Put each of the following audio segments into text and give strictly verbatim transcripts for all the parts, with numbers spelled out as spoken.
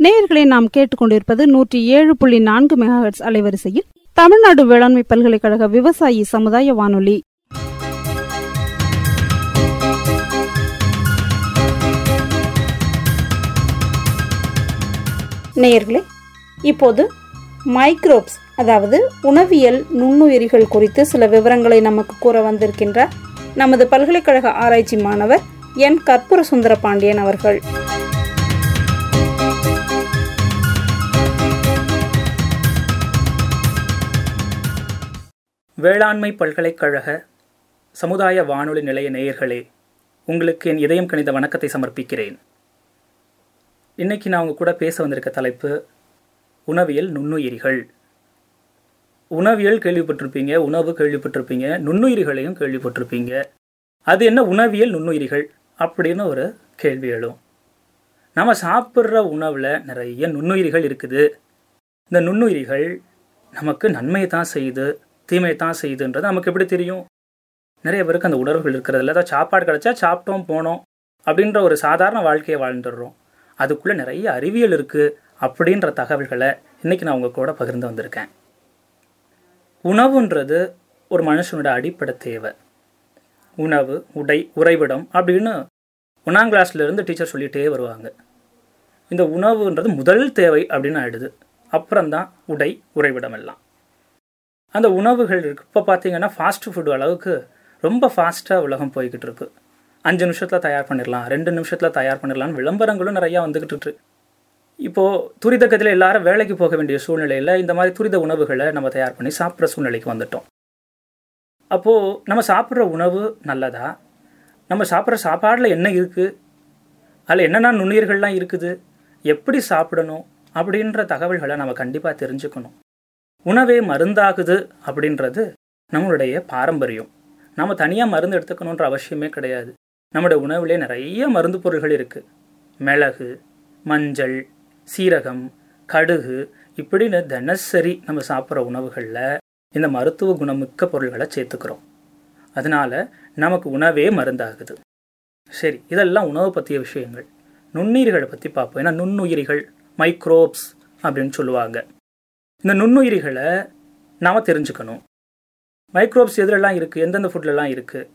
நேயர்களை நாம் கேட்டுக்கொண்டிருப்பது நூற்றி ஏழு புள்ளி நான்கு மெகாஹெர்ட்ஸ் அலைவரிசையில் தமிழ்நாடு வேளாண்மை பல்கலைக்கழக விவசாயி சமுதாய வானொலி. நேயர்களே, இப்போது மைக்ரோப்ஸ் அதாவது உணவியல் நுண்ணுயிரிகள் குறித்து சில விவரங்களை நமக்கு கூற வந்திருக்கின்றார் நமது பல்கலைக்கழக ஆராய்ச்சி மாணவர் என் கற்பூர சுந்தர பாண்டியன் அவர்கள். வேளாண்மை பல்கலைக்கழக சமுதாய வானொலி நிலைய நேயர்களே, உங்களுக்கு என் இதயம் கணித வணக்கத்தை சமர்ப்பிக்கிறேன். இன்னைக்கு நான் உங்க கூட பேச வந்திருக்க தலைப்பு உணவியல் நுண்ணுயிரிகள். உணவியல் கேள்விப்பட்டிருப்பீங்க, உணவு கேள்விப்பட்டிருப்பீங்க, நுண்ணுயிரிகளையும் கேள்விப்பட்டிருப்பீங்க. அது என்ன உணவியல் நுண்ணுயிரிகள் அப்படின்னு ஒரு கேள்வி எழும். நம்ம சாப்பிட்ற உணவில் நிறைய நுண்ணுயிரிகள் இருக்குது. இந்த நுண்ணுயிரிகள் நமக்கு நன்மையை தான் செய்யுது, தீமையை தான் செய்யுதுன்றது நமக்கு எப்படி தெரியும்? நிறைய பேருக்கு அந்த உணர்வுகள் இருக்கிறதில்ல. ஏதாவது சாப்பாடு கிடச்சா சாப்பிட்டோம் போனோம் அப்படின்ற ஒரு சாதாரண வாழ்க்கையை வாழ்ந்துடுறோம். அதுக்குள்ளே நிறைய அறிவியல் இருக்குது அப்படின்ற தகவல்களை இன்றைக்கி நான் உங்கள் கூட பகிர்ந்து வந்திருக்கேன். உணவுன்றது ஒரு மனுஷனோட அடிப்படை தேவை. உணவு, உடை, உறைவிடம் அப்படின்னு ஒன்றாம் கிளாஸ்லேருந்து டீச்சர் சொல்லிகிட்டே வருவாங்க. இந்த உணவுன்றது முதல் தேவை அப்படின்னு ஆயிடுது. அப்புறம்தான் உடை, உறைவிடம் எல்லாம். அந்த உணவுகள் இருக்குது. இப்போ பார்த்தீங்கன்னா ஃபாஸ்ட் ஃபுட் அளவுக்கு ரொம்ப ஃபாஸ்ட்டாக உலகம் போய்கிட்டு இருக்கு. அஞ்சு நிமிஷத்தில் தயார் பண்ணிடலாம், ரெண்டு நிமிஷத்தில் தயார் பண்ணிடலாம்னு விளம்பரங்களும் நிறையா வந்துக்கிட்டு இருக்கு. இப்போது துரிதகத்தில் எல்லாரும் வேலைக்கு போக வேண்டிய சூழ்நிலையில் இந்த மாதிரி துரித உணவுகளை நம்ம தயார் பண்ணி சாப்பிட்ற சூழ்நிலைக்கு வந்துட்டோம். அப்போது நம்ம சாப்பிட்ற உணவு நல்லதா? நம்ம சாப்பிட்ற சாப்பாடில் என்ன இருக்குது? அதில் என்னென்ன நுண்ணுயிர்கள்லாம் இருக்குது? எப்படி சாப்பிடணும் அப்படின்ற தகவல்களை நம்ம கண்டிப்பாக தெரிஞ்சுக்கணும். உணவே மருந்தாகுது அப்படின்றது நம்மளுடைய பாரம்பரியம். நம்ம தனியாக மருந்து எடுத்துக்கணுன்ற அவசியமே கிடையாது. நம்முடைய உணவுலேயே நிறைய மருந்து பொருள்கள் இருக்குது. மிளகு, மஞ்சள், சீரகம், கடுகு இப்படின்னு தினசரி நம்ம சாப்பிட்ற உணவுகளில் இந்த மருத்துவ குணமிக்க பொருள்களை சேர்த்துக்கிறோம். அதனால் நமக்கு உணவே மருந்தாகுது. சரி, இதெல்லாம் உணவு பற்றிய விஷயங்கள். நுண்ணுயிரிகளை பற்றி பார்ப்போம். ஏன்னா நுண்ணுயிரிகள் மைக்ரோப்ஸ் அப்படின்னு சொல்லுவாங்க. இந்த நுண்ணுயிரிகளை நாம் தெரிஞ்சுக்கணும். மைக்ரோப்ஸ் எதுலெல்லாம் இருக்குது, எந்தெந்த ஃபுட்லலாம் இருக்குது,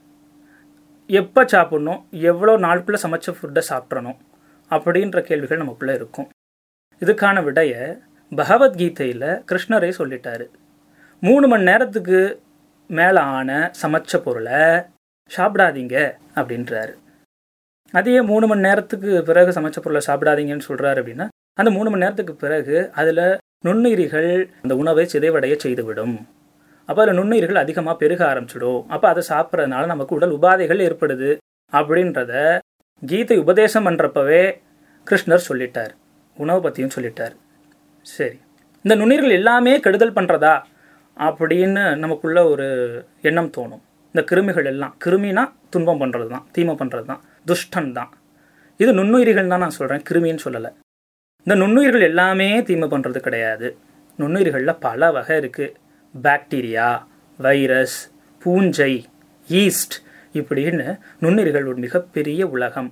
எப்போ சாப்பிட்ணும், எவ்வளோ நாளுக்குள்ளே சமைச்ச ஃபுட்டை சாப்பிட்றணும் அப்படின்ற கேள்விகள் நமக்குள்ளே இருக்கும். இதுக்கான விடையை பகவத்கீதையில் கிருஷ்ணரே சொல்லிட்டாரு. மூணு மணி நேரத்துக்கு மேலே ஆன சமைச்ச பொருளை சாப்பிடாதீங்க அப்படின்றாரு. அதையே மூணு மணி நேரத்துக்கு பிறகு சமைச்ச பொருளை சாப்பிடாதீங்கன்னு சொல்கிறாரு. அப்படின்னா அந்த மூணு மணி நேரத்துக்கு பிறகு அதில் நுண்ணுயிரிகள் அந்த உணவை சிதைவடைய செய்துவிடும். அப்போ அதில் நுண்ணுயிர்கள் அதிகமாக பெருக ஆரம்பிச்சிடும். அப்போ அதை சாப்பிட்றதுனால நமக்கு உடல் உபாதைகள் ஏற்படுது அப்படின்றத கீதை உபதேசம் பண்ணுறப்பவே கிருஷ்ணர் சொல்லிட்டார். உணவு பற்றியும் சொல்லிட்டார். சரி, இந்த நுண்ணுயிர்கள் எல்லாமே கெடுதல் பண்ணுறதா அப்படின்னு நமக்குள்ள ஒரு எண்ணம் தோணும். இந்த கிருமிகள் எல்லாம், கிருமினா துன்பம் பண்ணுறது தான், தீமை பண்ணுறது தான், துஷ்டன் தான். இது நுண்ணுயிரிகள் தான் நான் சொல்கிறேன், கிருமின்னு சொல்லலை. இந்த நுண்ணுயிர்கள் எல்லாமே தீமை பண்ணுறது கிடையாது. நுண்ணுயிர்களில் பல வகை இருக்குது. பாக்டீரியா, வைரஸ், பூஞ்சை, ஈஸ்ட் இப்படின்னு நுண்ணுயிர்கள் ஒரு மிகப்பெரிய உலகம்.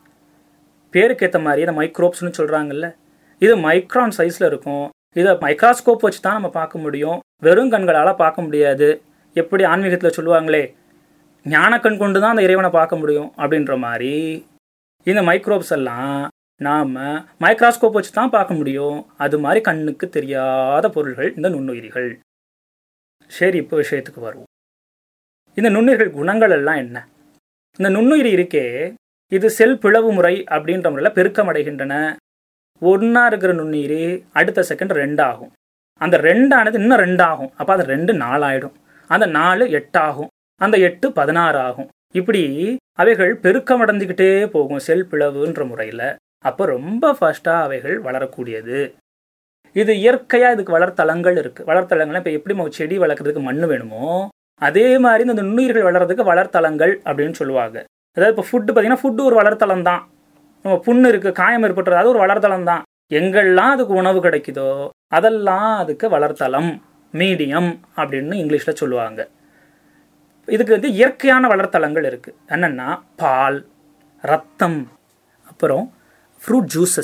பேருக்கு ஏற்ற மாதிரி இந்த மைக்ரோப்ஸ்னு சொல்கிறாங்கல்ல, இது மைக்ரான் சைஸில் இருக்கும். இதை மைக்ராஸ்கோப் வச்சு தான் நம்ம பார்க்க முடியும், வெறும் கண்களால் பார்க்க முடியாது. எப்படி ஆன்மீகத்தில் சொல்லுவாங்களே, ஞானக்கண் கொண்டு தான் அந்த இறைவனை பார்க்க முடியும் அப்படின்ற மாதிரி இந்த மைக்ரோப்ஸ் எல்லாம் நாம் மைக்ராஸ்கோப் வச்சு தான் பார்க்க முடியும். அது மாதிரி கண்ணுக்கு தெரியாத பொருள்கள் இந்த நுண்ணுயிரிகள். சரி, இப்போ விஷயத்துக்கு வருவோம். இந்த நுண்ணுயிர்கள் குணங்கள் எல்லாம் என்ன? இந்த நுண்ணுயிரி இருக்கே, இது செல் பிளவு முறை அப்படின்ற முறையில் பெருக்கம் அடைகின்றன. ஒன்றா இருக்கிற நுண்ணுயிரி அடுத்த செகண்ட் ரெண்டாகும். அந்த ரெண்டானது இன்னும் ரெண்டாகும். அப்போ அது ரெண்டு நாலாயிடும். அந்த நாலு எட்டாகும். அந்த எட்டு பதினாறு ஆகும். இப்படி அவைகள் பெருக்கம் அடைஞ்சிக்கிட்டே போகும் செல் பிளவுன்ற முறையில். அப்போ ரொம்ப ஃபாஸ்ட்டாக அவைகள் வளரக்கூடியது. இது இயற்கையாக இதுக்கு வளர்த்தளங்கள் இருக்குது. வளர்த்தளங்கள்லாம் இப்போ எப்படி நம்ம செடி வளர்க்குறதுக்கு மண் வேணுமோ அதே மாதிரி இந்த நுண்ணுயிர்கள் வளர்கிறதுக்கு வளர்த்தளங்கள் அப்படின்னு சொல்லுவாங்க. அதாவது இப்போ ஃபுட்டு பார்த்தீங்கன்னா ஃபுட்டு ஒரு வளர்த்தளம் தான். நம்ம புண்ணு இருக்குது, காயம் ஏற்பட்டுறது, அது ஒரு வளர்த்தளம் தான். எங்கெல்லாம் அதுக்கு உணவு கிடைக்குதோ அதெல்லாம் அதுக்கு வளர்த்தளம், மீடியம் அப்படின்னு இங்கிலீஷில் சொல்லுவாங்க. இதுக்கு வந்து இயற்கையான வளர்த்தளங்கள் இருக்குது. என்னென்னா பால், ரத்தம், அப்புறம் ஃப்ரூட் ஜூஸஸ்,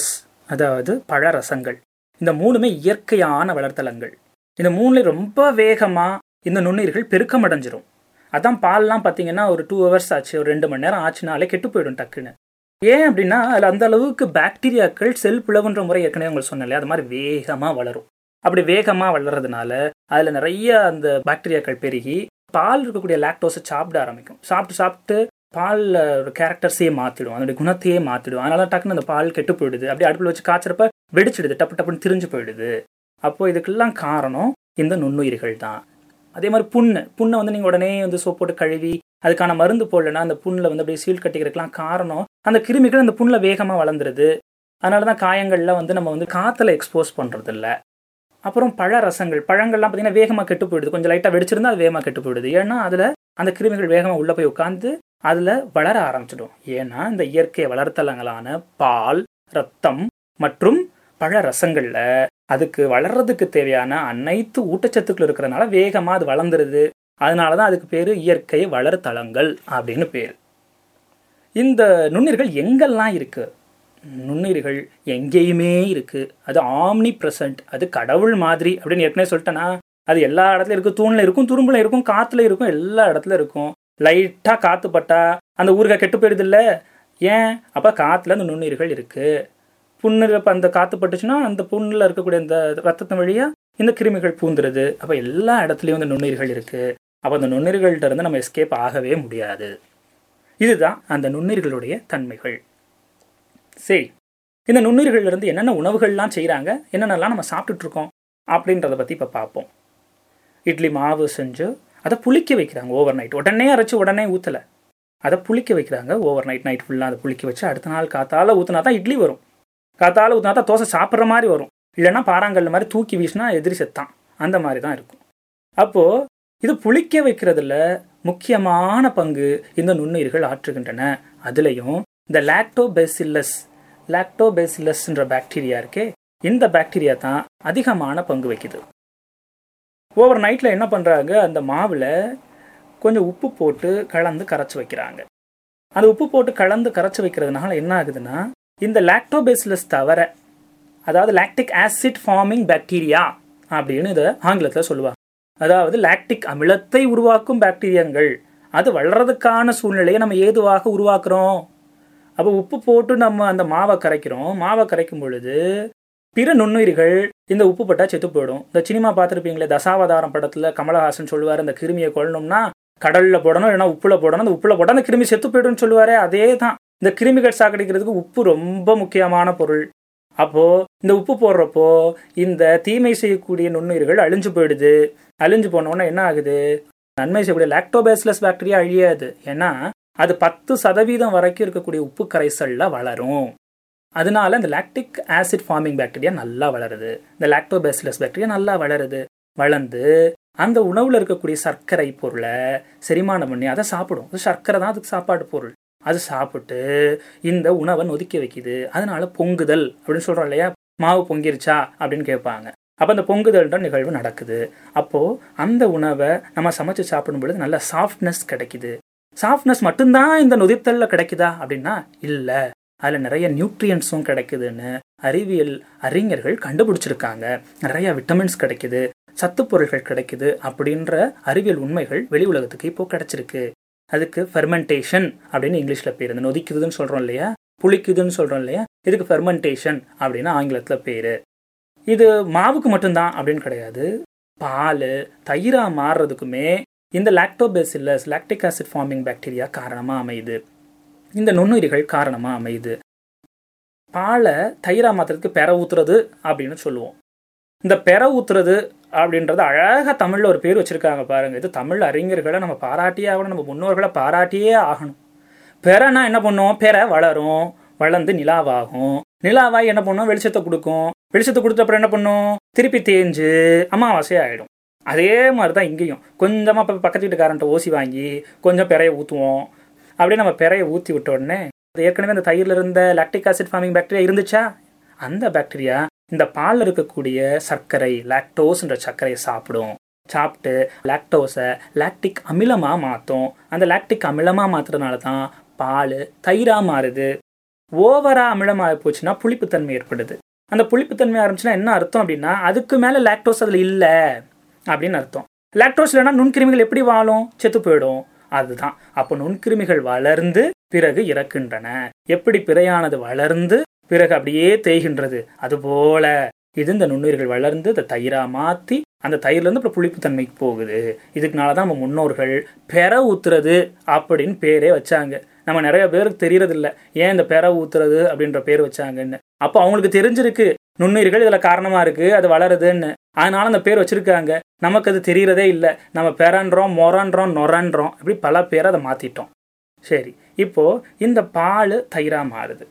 அதாவது பழரசங்கள். இந்த மூணுமே இயற்கையான வளர்த்தலங்கள். இந்த மூணுல ரொம்ப வேகமாக இந்த நுண்ணுயிர்கள் பெருக்கம் அடைஞ்சிரும். அதான் பால்லாம் பார்த்தீங்கன்னா ஒரு டூ ஹவர்ஸ் ஆச்சு, ஒரு ரெண்டு மணி நேரம் ஆச்சுனாலே கெட்டு போயிடும் டக்குன்னு. ஏன் அப்படின்னா அதில் அந்த அளவுக்கு பாக்டீரியாக்கள் செல் பிளவுன்ற முறை ஏற்கனவே உங்களுக்கு சொன்னேன், அது மாதிரி வேகமாக வளரும். அப்படி வேகமாக வளர்றதுனால அதில் நிறைய அந்த பாக்டீரியாக்கள் பெருகி பால் இருக்கக்கூடிய லாக்டோஸை சாப்பிட ஆரம்பிக்கும். சாப்பிட்டு சாப்பிட்டு பாலில் ஒரு கேரக்டர்ஸையே மாற்றிடும், அதனுடைய குணத்தையே மாற்றிடும். அதனால டக்குன்னு அந்த பால் கெட்டு போயிடுது. அப்படி அடுப்பில் வச்சு காய்ச்சறப்ப வெடிச்சிடுது, டப்பு டப்புன்னு திரிஞ்சு போயிடுது. அப்போது இதுக்கெல்லாம் காரணம் இந்த நுண்ணுயிர்கள் தான். அதே மாதிரி புண்ணு புண்ணை வந்து நீங்கள் உடனே வந்து சோப் போட்டு கழுவி அதுக்கான மருந்து போடலன்னா அந்த புண்ணில் வந்து அப்படியே சீல் கட்டிக்கிறதுக்கெலாம் காரணம் அந்த கிருமிகள் அந்த புண்ணில் வேகமாக வளர்ந்துருது. அதனால தான் காயங்களில் வந்து நம்ம வந்து காற்றுல எக்ஸ்போஸ் பண்ணுறது இல்லை. அப்புறம் பழ ரசங்கள், பழங்கள்லாம் பார்த்தீங்கன்னா வேகமாக கெட்டு போயிடுது. கொஞ்சம் லைட்டாக வெடிச்சிருந்தா அது வேகமாக கெட்டு போயிடுது. ஏன்னா அதில் அந்த கிருமிகள் வேகமாக உள்ளே போய் உட்காந்து அதில் வளர ஆரம்பிச்சிடும். ஏன்னா இந்த இயற்கை வளர்த்தலங்களான பால், ரத்தம் மற்றும் பழ ரசங்களில் அதுக்கு வளர்றதுக்கு தேவையான அனைத்து ஊட்டச்சத்துக்கள் இருக்கிறதுனால வேகமாக அது வளர்ந்துருது. அதனால தான் அதுக்கு பேர் இயற்கை வளர்த்தலங்கள் அப்படின்னு பேர். இந்த நுண்ணுயிர்கள் எங்கெல்லாம் இருக்குது? நுண்ணுயிர்கள் எங்கேயுமே இருக்குது. அது ஆம்னி ப்ரெசன்ட், அது கடவுள் மாதிரி அப்படின்னு ஏற்கனவே சொல்லிட்டேன்னா, அது எல்லா இடத்துலையும் இருக்குது. தூணில் இருக்கும், துரும்பில் இருக்கும், காற்றுல இருக்கும், எல்லா இடத்துல இருக்கும். லைட்டாக காற்று பட்டா அந்த ஊறுகாய் கெட்டு போயிடுது இல்லை? ஏன்? அப்போ காற்றுல அந்த நுண்ணுயிர்கள் இருக்குது. புண்ணு இப்போ அந்த காற்று பட்டுச்சுன்னா அந்த புண்ணில் இருக்கக்கூடிய இந்த ரத்தத்தின் வழியாக இந்த கிருமிகள் பூந்துருது. அப்போ எல்லா இடத்துலையும் அந்த நுண்ணுயிர்கள் இருக்குது. அப்போ அந்த நுண்ணுயிர்கள்ட்ட இருந்து நம்ம எஸ்கேப் ஆகவே முடியாது. இதுதான் அந்த நுண்ணுயிர்களுடைய தன்மைகள். சரி, இந்த நுண்ணுயிர்கள்லேருந்து என்னென்ன உணவுகள்லாம் செய்கிறாங்க, என்னென்னலாம் நம்ம சாப்பிட்டுட்ருக்கோம் அப்படின்றத பற்றி இப்போ பார்ப்போம். இட்லி மாவு செஞ்சு அதை புளிக்க வைக்கிறாங்க ஓவர் நைட். உடனே அரைச்சி உடனே ஊற்றலை, அதை புளிக்க வைக்கிறாங்க ஓவர் நைட். நைட் ஃபுல்லாக அதை புளிக்க வச்சு அடுத்த நாள் காத்தால ஊற்றினா தான் இட்லி வரும். காத்தால ஊற்றினா தான் தோசை சாப்பிட்ற மாதிரி வரும். இல்லைன்னா பாறாங்கல் மாதிரி தூக்கி வீசினா எதிரி செத்தான், அந்த மாதிரி தான் இருக்கும். அப்போது இது புளிக்க வைக்கிறதுல முக்கியமான பங்கு இந்த நுண்ணுயிர்கள் ஆற்றுகின்றன. அதுலேயும் இந்த லாக்டோபேசில்லஸ் லாக்டோபேசில்லஸ்ன்ற பாக்டீரியா இருக்கே, இந்த பாக்டீரியா தான் அதிகமான பங்கு வைக்குது. ஓவர் நைட்டில் என்ன பண்ணுறாங்க, அந்த மாவில் கொஞ்சம் உப்பு போட்டு கலந்து கரைச்சி வைக்கிறாங்க. அந்த உப்பு போட்டு கலந்து கரைச்சி வைக்கிறதுனால என்ன ஆகுதுன்னா, இந்த லாக்டோபேசில்லஸ் தவிர, அதாவது லாக்டிக் ஆசிட் ஃபார்மிங் பாக்டீரியா அப்படின்னு இதை ஆங்கிலத்தில் சொல்லுவாங்க. அதாவது லாக்டிக் அமிலத்தை உருவாக்கும் பாக்டீரியாங்கள், அது வளர்றதுக்கான சூழ்நிலையை நம்ம ஏதுவாக உருவாக்குறோம். அப்போ உப்பு போட்டு நம்ம அந்த மாவை கரைக்கிறோம். மாவை கரைக்கும் பொழுது பிற நுண்ணுயிர்கள் இந்த உப்பு பட்டா செத்து போயிடும். இந்த சினிமா பார்த்துருப்பீங்களே, தசாவதாரம் படத்தில் கமலஹாசன் சொல்லுவார், அந்த கிருமியை கொள்ளணும்னா கடலில் போடணும், இல்லைன்னா உப்புல போடணும். அந்த உப்புல போட்டால் அந்த கிருமி செத்து போய்டும்னு சொல்லுவாரே, அதே தான். இந்த கிருமிகள் சாக்கடிக்கிறதுக்கு உப்பு ரொம்ப முக்கியமான பொருள். அப்போது இந்த உப்பு போடுறப்போ இந்த தீமை செய்யக்கூடிய நுண்ணுயிர்கள் அழிஞ்சு போயிடுது. அழிஞ்சு போனோன்னா என்ன ஆகுது, நன்மை செய்யக்கூடிய லாக்டோபேசிலஸ் பாக்டீரியா அழியாது. ஏன்னா அது பத்து சதவீதம் வரைக்கும் இருக்கக்கூடிய உப்பு கரைசலில் வளரும். அதனால இந்த லாக்டிக் ஆசிட் ஃபார்மிங் பாக்டீரியா நல்லா வளருது, இந்த லாக்டோபேசிலஸ் பாக்டீரியா நல்லா வளருது. வளர்ந்து அந்த உணவில் இருக்கக்கூடிய சர்க்கரை பொருளை செரிமானம் பண்ணி அதை சாப்பிடும். அது சர்க்கரை தான் அதுக்கு சாப்பாடு பொருள். அது சாப்பிட்டு இந்த உணவை நொதிக்க வைக்குது. அதனால பொங்குதல் அப்படின்னு சொல்கிறோம் இல்லையா, மாவு பொங்கிருச்சா அப்படின்னு கேட்பாங்க. அப்போ அந்த பொங்குதல்ன்ற நிகழ்வு நடக்குது. அப்போது அந்த உணவை நம்ம சமைச்சு சாப்பிடும் பொழுது நல்ல சாஃப்ட்னஸ் கிடைக்குது. சாஃப்ட்னஸ் மட்டும்தான் இந்த நொதித்தலில் கிடைக்குதா அப்படின்னா இல்லை, அதில் நிறைய நியூட்ரியன்ஸும் கிடைக்குதுன்னு அறிவியல் அறிஞர்கள் கண்டுபிடிச்சிருக்காங்க. நிறைய விட்டமின்ஸ் கிடைக்குது, சத்து பொருட்கள் கிடைக்குது அப்படின்ற அறிவியல் உண்மைகள் வெளி உலகத்துக்கு இப்போ கிடைச்சிருக்கு. அதுக்கு ஃபெர்மெண்டேஷன் அப்படின்னு இங்கிலீஷில் பேர். இந்த நொதிக்குதுன்னு சொல்கிறோம் இல்லையா, புளிக்குதுன்னு சொல்கிறோம் இல்லையா, இதுக்கு ஃபெர்மெண்டேஷன் அப்படின்னு ஆங்கிலத்தில் பேர். இது மாவுக்கு மட்டும்தான் அப்படின்னு கிடையாது, பால் தயிராக மாறுறதுக்குமே இந்த lactobacillus lactic acid forming bacteria காரணமாக அமையுது. இந்த நுண்ணுயிர்கள் காரணமாக அமையுது. பாலை தயிரா மாத்திரத்துக்கு பெற ஊத்துறது அப்படின்னு சொல்லுவோம். இந்த பெற ஊத்துறது அப்படின்றது அழகாக தமிழில் ஒரு பேர் வச்சுருக்காங்க பாருங்கள். இது தமிழ் அறிஞர்களை நம்ம பாராட்டியே ஆகணும், நம்ம முன்னோர்களை பாராட்டியே ஆகணும். பெறனா என்ன பண்ணுவோம், பெற வளரும், வளர்ந்து நிலாவாகும். நிலாவாய் என்ன பண்ணுவோம், வெளிச்சத்தை கொடுக்கும். வெளிச்சத்தை கொடுத்த அப்புறம் என்ன பண்ணும், திருப்பி தேஞ்சு அமாவாசை ஆகிடும். அதே மாதிரி தான் இங்கேயும் கொஞ்சமாக இப்போ பக்கத்து வீட்டுக்காரன்ட்ட ஓசி வாங்கி கொஞ்சம் பெறையை ஊற்றுவோம். அப்படியே நம்ம பெறையை ஊற்றி விட்ட உடனே ஏற்கனவே அந்த தயிரில் இருந்த லாக்டிக் ஆசிட் ஃபார்மிங் பாக்டீரியா இருந்துச்சா, அந்த பாக்டீரியா இந்த பாலில் இருக்கக்கூடிய சர்க்கரை லாக்டோஸ்ன்ற சர்க்கரையை சாப்பிடும். சாப்பிட்டு லாக்டோஸை லாக்டிக் அமிலமாக மாற்றும். அந்த லாக்டிக் அமிலமாக மாற்றுறதுனால தான் பால் தயிராக மாறுது. ஓவரா அமிலமாக போச்சுன்னா புளிப்புத்தன்மை ஏற்படுது. அந்த புளிப்புத்தன்மை ஆரம்பிச்சுன்னா என்ன அர்த்தம் அப்படின்னா அதுக்கு மேலே லாக்டோஸ் அதில் இல்லை அப்படின்னு அர்த்தம். லாக்டோஸ் இல்லைன்னா நுண்கிருமிகள் எப்படி வாழும்? செத்து போயிடும். அதுதான். அப்போ நுண்கிருமிகள் வளர்ந்து பிறகு இறக்கின்றன. எப்படி பிறையானது வளர்ந்து பிறகு அப்படியே தேய்கின்றது, அதுபோல இது இந்த நுண்ணுயிர்கள் வளர்ந்து இந்த தயிரா மாற்றி அந்த தயிர்லேருந்து அப்புறம் புளிப்புத்தன்மைக்கு போகுது. இதுக்குனாலதான் நம்ம முன்னோர்கள் பெற ஊத்துறது அப்படின்னு பேரே வச்சாங்க. நம்ம நிறைய பேருக்கு தெரியறதில்ல ஏன் இந்த பெற ஊத்துறது அப்படின்ற பேர் வச்சாங்கன்னு. அப்போ அவங்களுக்கு தெரிஞ்சிருக்கு நுண்ணுயிர்கள் இதுல காரணமா இருக்கு, அது வளருதுன்னு. அதனால அந்த பேர் வச்சிருக்காங்க. நமக்கு அது தெரியறதே இல்லை. நம்ம பெறன்றோம், மொரன்றோம், நொரன்றோம், இப்படி பல பேரை அதை மாத்திட்டோம். சரி, இப்போ இந்த பால் தயிரா மாறுது.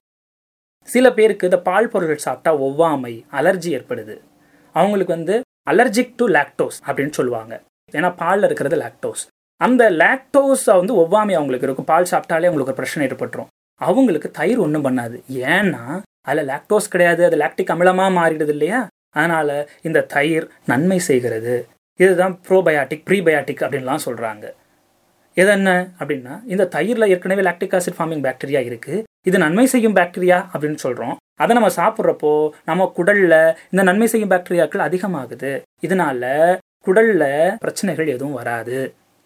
சில பேருக்கு இந்த பால் பொருட்கள் சாப்பிட்டா ஒவ்வாமை, அலர்ஜி ஏற்படுது. அவங்களுக்கு வந்து அலர்ஜிக் டு லாக்டோஸ் அப்படின்னு சொல்லுவாங்க. ஏன்னா பாலில் இருக்கிறது லாக்டோஸ். அந்த லாக்டோஸ் வந்து ஒவ்வாமை அவங்களுக்கு இருக்கும். பால் சாப்பிட்டாலே அவங்களுக்கு ஒரு பிரச்சனை ஏற்பட்டுரும். அவங்களுக்கு தயிர் ஒன்றும் பண்ணாது. ஏன்னா அதில் லாக்டோஸ் கிடையாது, அது லாக்டிக் அமிலமாக மாறிடுது இல்லையா. அதனால இந்த தயிர் நன்மை செய்கிறது. இதுதான் ப்ரோபயாட்டிக் ப்ரீபயாட்டிக் அப்படின்லாம் சொல்கிறாங்க. எது என்ன அப்படின்னா இந்த தயிரில் ஏற்கனவே லாக்டிக் ஆசிட் ஃபார்மிங் பாக்டீரியா இருக்குது, இது நன்மை செய்யும் பாக்டீரியா அப்படின்னு சொல்கிறோம். அதை நம்ம சாப்பிட்றப்போ நம்ம குடலில் இந்த நன்மை செய்யும் பாக்டீரியாக்கள் அதிகமாகுது. இதனால குடலில் பிரச்சனைகள் எதுவும் வராது,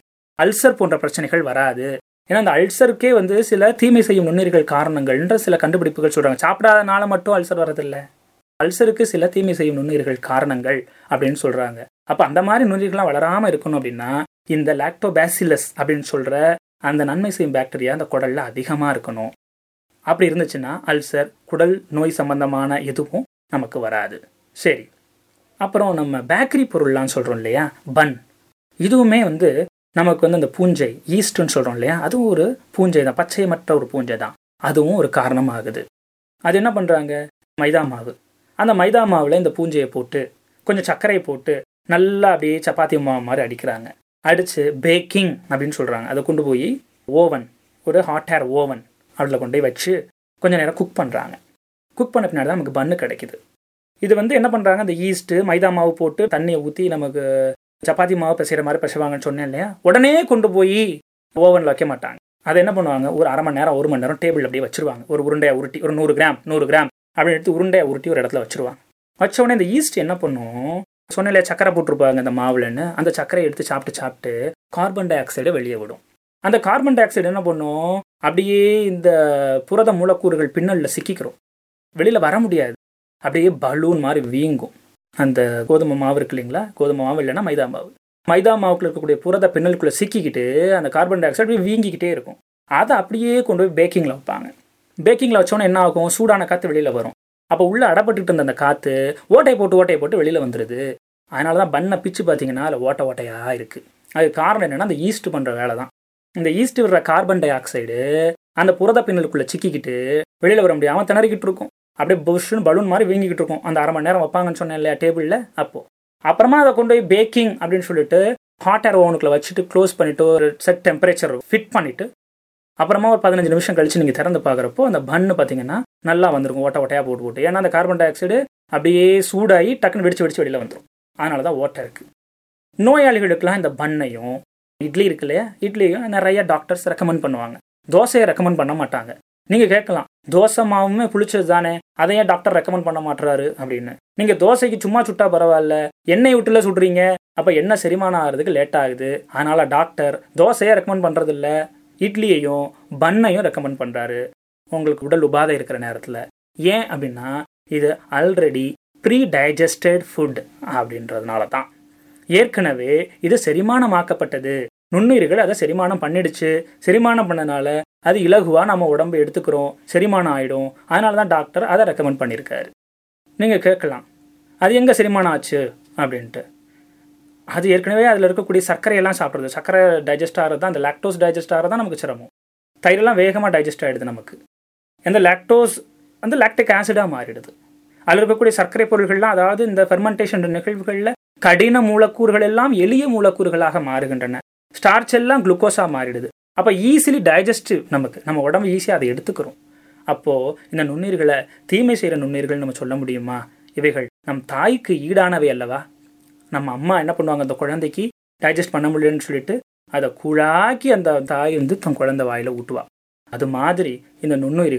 அல்சர் போன்ற பிரச்சனைகள் வராது. ஏன்னா அந்த அல்சருக்கே வந்து சில தீமை செய்யும் நுண்ணுயிர்கள் காரணங்கள்ன்ற சில கண்டுபிடிப்புகள் சொல்கிறாங்க. சாப்பிடாதனால மட்டும் அல்சர் வரதில்லை, அல்சருக்கு சில தீமை செய்யும் நுண்ணுயிர்கள் காரணங்கள் அப்படின்னு சொல்கிறாங்க. அப்போ அந்த மாதிரி நுண்ணுயிர்கள்லாம் வளராமல் இருக்கணும் அப்படின்னா இந்த லாக்டோபாசிலஸ் அப்படின்னு சொல்கிற அந்த நன்மை செய்யும் பாக்டீரியா அந்த குடலில் அதிகமாக இருக்கணும். அப்படி இருந்துச்சுன்னா அல்சர், குடல் நோய் சம்பந்தமான எதுவும் நமக்கு வராது. சரி, அப்புறம் நம்ம பேக்கரி பொருள்லாம் சொல்கிறோம் இல்லையா, பன், இதுவுமே வந்து நமக்கு வந்து அந்த பூஞ்சை ஈஸ்ட்னு சொல்கிறோம் இல்லையா, அதுவும் ஒரு பூஞ்சை தான், பச்சையமற்ற ஒரு பூஞ்சை தான். அதுவும் ஒரு காரணமாகுது. அது என்ன பண்ணுறாங்க, மைதா மாவு, அந்த மைதா மாவில் இந்த பூஞ்சையை போட்டு கொஞ்சம் சர்க்கரையை போட்டு நல்லா அப்படியே சப்பாத்தி மாவு மாதிரி அடிக்கிறாங்க. அடித்து பேக்கிங் அப்படின்னு சொல்கிறாங்க. அதை கொண்டு போய் ஓவன், ஒரு ஹாட் ஏர் ஓவன் அதில் கொண்டு போய் வச்சு கொஞ்சம் நேரம் குக் பண்ணுறாங்க. குக் பண்ண பின்னாடி தான் நமக்கு பன்னு கிடைக்குது. இது வந்து என்ன பண்ணுறாங்க, அந்த ஈஸ்ட்டு மைதா மாவு போட்டு தண்ணியை ஊற்றி நமக்கு சப்பாத்தி மாவு பிசைகிற மாதிரி பிசைவாங்கன்னு சொன்னேன் இல்லையா, உடனே கொண்டு போய் ஓவனில் வைக்க மாட்டாங்க. அதை என்ன பண்ணுவாங்க, ஒரு அரை மணி நேரம் ஒரு மணி நேரம் டேபிள் அப்படியே வச்சுருவாங்க. ஒரு உருண்டையை உருட்டி ஒரு நூறு கிராம் நூறு கிராம் அப்படின்னு எடுத்து உருண்டையை உருட்டி ஒரு இடத்துல வச்சுருவாங்க. வச்ச உடனே இந்த ஈஸ்ட் என்ன பண்ணும், சொன்ன இல்லையா சக்கரை போட்டிருப்பாங்க அந்த மாவுலன்னு, அந்த சக்கரையை எடுத்து சாப்பிட்டு சாப்பிட்டு கார்பன் டை ஆக்சைடை வெளியே விடும். அந்த கார்பன் டை ஆக்சைடு என்ன பண்ணும், அப்படியே இந்த புரத மூலக்கூறுகள் பின்னலில் சிக்கிக்கிறோம், வெளியில் வர முடியாது, அப்படியே பலூன் மாதிரி வீங்கும். அந்த கோதுமை மாவு இருக்கு இல்லைங்களா, கோதுமை மாவு இல்லைன்னா மைதா மாவு, மைதா மாவுக்குள்ள இருக்கக்கூடிய புரத பின்னலுக்குள்ளே சிக்கிக்கிட்டு அந்த கார்பன் டை ஆக்சைடு அப்படியே வீங்கிக்கிட்டே இருக்கும். அதை அப்படியே கொண்டு போய் பேக்கிங்கில் வைப்பாங்க. பேக்கிங்கில் வச்சோன்னே என்ன ஆகும், சூடான காற்று வெளியில் வரும். அப்போ உள்ளே அடப்பட்டுட்டு இருந்த அந்த காற்று ஓட்டை போட்டு ஓட்டையை போட்டு வெளியில் வந்துடுது. அதனால தான் பண்ணை பிச்சு பார்த்தீங்கன்னா அதில் ஓட்ட ஓட்டையாக இருக்குது. அதுக்கு காரணம் என்னென்னா அந்த ஈஸ்ட் பண்ணுற வேலை தான். இந்த ஈஸ்ட் விடுற கார்பன் டை ஆக்சைடு அந்த புரத பின்னலுக்குள்ளே சிக்கிக்கிட்டு வெளியில் வர முடியாமல் திணறிக்கிட்டு இருக்கும். அப்படியே புஷ்ஷுன்னு பலூன் மாதிரி வீங்கிக்கிட்டு இருக்கும். அந்த அரை மணி நேரம் வைப்பாங்கன்னு சொன்னேன் இல்லையா டேபிளில். அப்போது அப்புறமா அதை கொண்டு போய் பேக்கிங் அப்படின்னு சொல்லிட்டு ஹாட் ஏர் ஓவனுக்குள்ளே வச்சுட்டு க்ளோஸ் பண்ணிவிட்டு ஒரு செட் டெம்பரேச்சர் ஃபிட் பண்ணிவிட்டு அப்புறமா ஒரு பதினஞ்சு நிமிஷம் கழிச்சு நீங்கள் திறந்து பார்க்குறப்போ அந்த பன்னு பார்த்தீங்கன்னா நல்லா வந்துருக்கும், ஓட்ட ஓட்டையாக போட்டு போட்டு. ஏன்னா அந்த கார்பன் டை ஆக்சைடு அப்படியே சூடாகி டக்குன்னு வெடிச்சு வெடிச்சு வெளியில் வந்துடும். அதனால தான் ஓட்டை இருக்குது. நோயாளிகளுக்கெல்லாம் இந்த பன்னையும் இட்லி இருக்கு இல்லையா, இட்லியும் நிறைய டாக்டர்ஸ் ரெக்கமெண்ட் பண்ணுவாங்க. தோசையை ரெக்கமெண்ட் பண்ண மாட்டாங்க. நீங்கள் கேட்கலாம், தோசை மாவுமே புளிச்சது தானே, அதையே டாக்டர் ரெக்கமெண்ட் பண்ண மாட்டுறாரு அப்படின்னு. நீங்கள் தோசைக்கு சும்மா சுட்டா பரவாயில்ல, எண்ணெய் விட்டுல சுடுறீங்க, அப்போ எண்ணெய் செரிமானம் ஆகிறதுக்கு லேட் ஆகுது. அதனால டாக்டர் தோசையை ரெக்கமெண்ட் பண்ணுறது இல்லை, இட்லியையும் பன்னையும் ரெக்கமெண்ட் பண்ணுறாரு உங்களுக்கு உடல் உபாதை இருக்கிற நேரத்தில். ஏன் அப்படின்னா இது ஆல்ரெடி ப்ரீ டைஜஸ்டட் ஃபுட் அப்படின்றதுனால தான். ஏற்கனவே இது செரிமானமாக்கப்பட்டது, நுண்ணுயிர்கள் அதை செரிமானம் பண்ணிடுச்சு. செரிமானம் பண்ணனால அது இலகுவாக நம்ம உடம்பு எடுத்துக்கிறோம், செரிமானம் ஆகிடும். அதனால தான் டாக்டர் அதை ரெக்கமெண்ட் பண்ணியிருக்காரு. நீங்கள் கேட்கலாம், அது எங்கே செரிமானம் ஆச்சு அப்படின்ட்டு. அது ஏற்கனவே அதில் இருக்கக்கூடிய சர்க்கரையெல்லாம் சாப்பிட்றது, சர்க்கரை டைஜஸ்ட் ஆகிறது தான், அந்த லாக்டோஸ் டைஜஸ்ட் ஆகிறது தான் நமக்கு சிரமம். தயிரெல்லாம் வேகமாக டைஜஸ்ட் ஆகிடுது நமக்கு. இந்த லாக்டோஸ் வந்து லாக்டிக் ஆசிடாக மாறிடுது. அதில் இருக்கக்கூடிய சர்க்கரை பொருள்கள்லாம், அதாவது இந்த ஃபெர்மெண்டேஷன் நிகழ்வுகளில் கடின மூலக்கூறுகள் எல்லாம் எளிய மூலக்கூறுகளாக மாறுகின்றன. ஸ்டார்ச் எல்லாம் குளுக்கோஸாக மாறிடுது. அப்போ ஈஸிலி டைஜஸ்டிவ், நமக்கு நம்ம உடம்பு ஈஸியாக அதை எடுத்துக்கிறோம். அப்போது இந்த நுண்ணுயிர்களை தீமை செய்கிற நுண்ணுயிர்கள் நம்ம சொல்ல முடியுமா? இவைகள் நம் தாய்க்கு ஈடானவை அல்லவா? நம்ம அம்மா என்ன பண்ணுவாங்க, அந்த குழந்தைக்கு டைஜஸ்ட் பண்ண முடியலன்னு சொல்லிட்டு அதை கூழாக்கி அந்த தாய் வந்து தன் குழந்தை வாயில் ஊட்டுவா. அது மாதிரி இந்த நுண்ணுயிர்கள்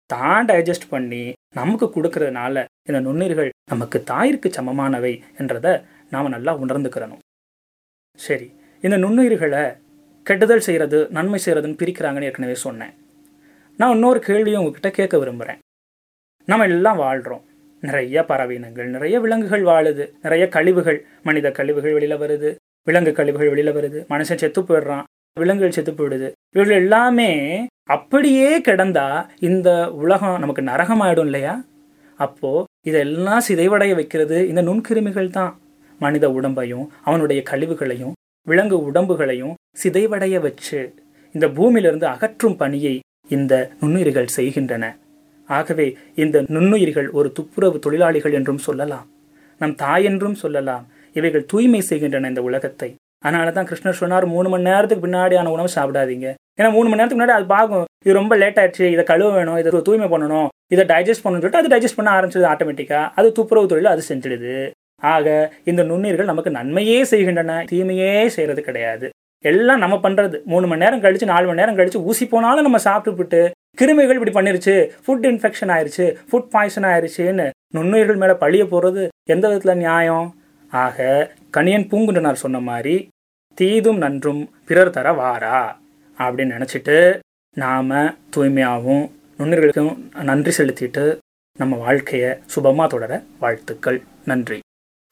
தான் டைஜஸ்ட் பண்ணி நமக்கு கொடுக்கறதுனால இந்த நுண்ணுயிர்கள் நமக்கு தாயிற்கு சமமானவை என்றதை நாம் நல்லா உணர்ந்துக்கிறணும். சரி, இந்த நுண்ணுயிர்களை கெடுதல் செய்கிறது நன்மை செய்கிறதுன்னு பிரிக்கிறாங்கன்னு ஏற்கனவே சொன்னேன். நான் இன்னொரு கேள்வியும் உங்ககிட்ட கேட்க விரும்புகிறேன். நம்ம எல்லாம் வாழ்கிறோம், நிறைய பறவையினங்கள், நிறைய விலங்குகள் வாழுது, நிறைய கழிவுகள், மனித கழிவுகள் வெளியில் வருது, விலங்கு கழிவுகள் வெளியில் வருது, மனுஷன் செத்து போயிடுறான், விலங்குகள் செத்து போயிடுது. இவர்கள் எல்லாமே அப்படியே கிடந்தா இந்த உலகம் நமக்கு நரகமாயிடும் இல்லையா? அப்போ இதெல்லாம் சிதைவடைய வைக்கிறது இந்த நுண்கிருமிகள் தான். மனித உடம்பையும் அவனுடைய கழிவுகளையும் விலங்கு உடம்புகளையும் சிதைவடைய வச்சு இந்த பூமியிலிருந்து அகற்றும் பணியை இந்த நுண்ணுயிர்கள் செய்கின்றன. ஆகவே இந்த நுண்ணுயிர்கள் ஒரு துப்புரவு தொழிலாளிகள் என்றும் சொல்லலாம், நம் தாய் என்றும் சொல்லலாம். இவைகள் தூய்மை செய்கின்றன இந்த உலகத்தை. அதனால தான் கிருஷ்ணர் சொன்னார், மூணு மணி நேரத்துக்கு பின்னாடியான உணவு சாப்பிடாதீங்க. ஏன்னா மூணு மணி நேரத்துக்கு முன்னாடி அது பார்க்கும், இது ரொம்ப லேட் ஆயிடுச்சு, இதை கழுவ வேணும், இதை தூய்மை பண்ணணும், இதை டைஜஸ்ட் பண்ணணும்னு சொல்லிட்டு அது டைஜஸ்ட் பண்ண ஆரம்பிச்சது ஆட்டோமேட்டிக்கா. அது துப்புரவு தொழில் அது செஞ்சிடுது. ஆக இந்த நுண்ணுயிர்கள் நமக்கு நன்மையே செய்கின்றன, தீமையே செய்யறது கிடையாது. எல்லாம் நம்ம பண்றது. மூணு மணி நேரம் கழிச்சு நாலு மணி நேரம் கழிச்சு ஊசி போனாலும் நம்ம சாப்பிட்டுவிட்டு கிருமிகள் இப்படி பண்ணிருச்சு, ஃபுட் இன்ஃபெக்ஷன் ஆயிடுச்சு, ஃபுட் பாய்சன் ஆயிடுச்சுன்னு நுண்ணுயிர்கள் மேல பழிய போறது எந்த விதத்துல நியாயம்? ஆக கணியன் பூங்குன்றனார் சொன்ன மாதிரி தீதும் நன்றும் பிறர் தர வாரா அப்படின்னு நினைச்சிட்டு நாம தூய்மையாகவும் நுண்ணுயிர்களுக்கும் நன்றி செலுத்திட்டு நம்ம வாழ்க்கையை சுபமா தொடர வாழ்த்துக்கள். நன்றி.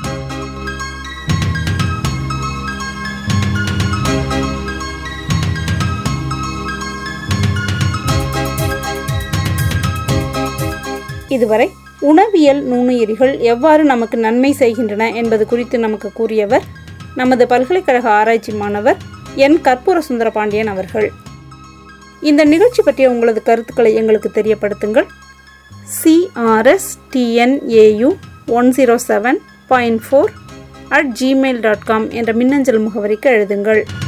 இதுவரை உணவியல் நுண்ணுயிரிகள் எவ்வாறு நமக்கு நன்மை செய்கின்றன என்பது குறித்து நமக்கு கூறியவர் நமது பல்கலைக்கழக ஆராய்ச்சி மாணவர் என் கற்பூர சுந்தர பாண்டியன் அவர்கள். இந்த நிகழ்ச்சி பற்றிய உங்களது கருத்துக்களை எங்களுக்கு தெரியப்படுத்துங்கள். CRS TNAU one zero seven point four at Gmail dot com என்ற மின்னஞ்சல் முகவரிக்கு எழுதுங்கள்.